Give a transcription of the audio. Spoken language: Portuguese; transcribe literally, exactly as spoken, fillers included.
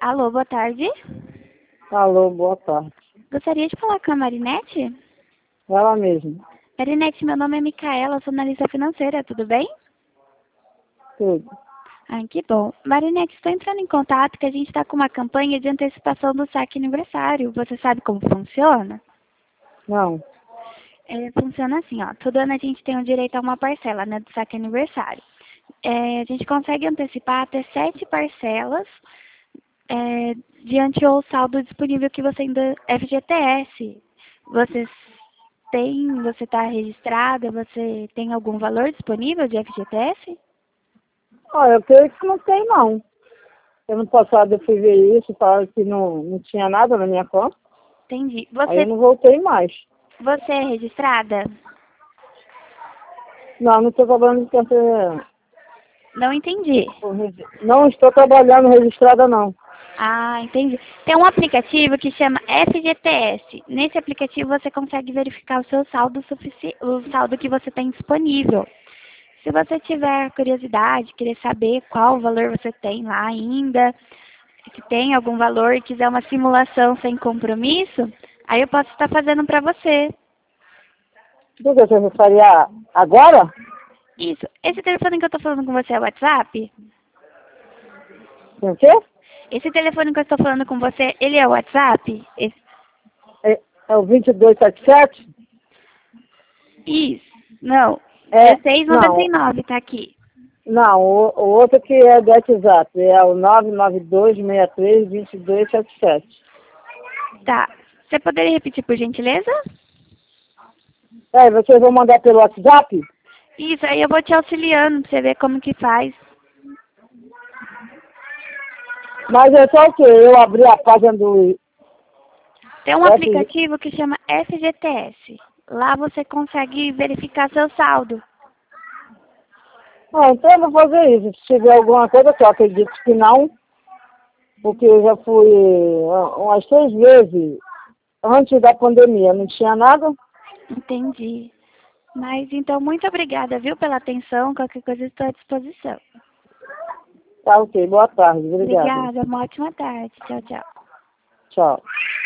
Alô, boa tarde. Alô, boa tarde. Gostaria de falar com a Marinete? Ela mesma. Marinete, meu nome é Micaela, sou analista financeira, tudo bem? Tudo. Ah, que bom. Marinete, estou entrando em contato que a gente está com uma campanha de antecipação do saque aniversário. Você sabe como funciona? Não. É, funciona assim, ó. Todo ano a gente tem o direito a uma parcela, né, do saque aniversário. É, a gente consegue antecipar até sete parcelas é, diante ao saldo disponível que você ainda F G T S. Você tem, você está registrada, você tem algum valor disponível de F G T S? Olha, eu creio que não tem, não. Ano passado eu fui ver isso, falaram que não, não tinha nada na minha conta. Entendi. Aí eu Você, não voltei mais. você é registrada? Não, não estou trabalhando com essa- Não entendi. com regi- Não estou trabalhando registrada, não. Ah, entendi. Tem um aplicativo que chama F G T S. Nesse aplicativo você consegue verificar o seu saldo sufici... o saldo que você tem disponível. Se você tiver curiosidade, querer saber qual valor você tem lá ainda, se tem algum valor e quiser uma simulação sem compromisso, aí eu posso estar fazendo para você. Por que você faria agora? Isso. Esse telefone que eu estou falando com você é o WhatsApp? O quê? Esse telefone que eu estou falando com você, ele é o WhatsApp? Esse... É, é o vinte e dois setenta e sete? Isso. Não. É, não, dezesseis noventa e nove tá aqui. não, o, o outro que é do WhatsApp é o nove nove dois seis três dois dois sete sete. Tá. Você poderia repetir, por gentileza? É, vocês vão mandar pelo WhatsApp? Isso, aí eu vou te auxiliando pra você ver como que faz. Mas é só o quê? Eu abri a página do Tem um F... aplicativo que chama F G T S. Lá você consegue verificar seu saldo. Ah, então eu vou fazer isso. Se tiver alguma coisa, que eu acredito que não, porque eu já fui ah, umas seis vezes antes da pandemia, não tinha nada. Entendi. Mas então, muito obrigada, viu, pela atenção. Qualquer coisa estou à disposição. Tá ok, boa tarde, obrigado. Obrigada, uma ótima tarde. Tchau, tchau. Tchau.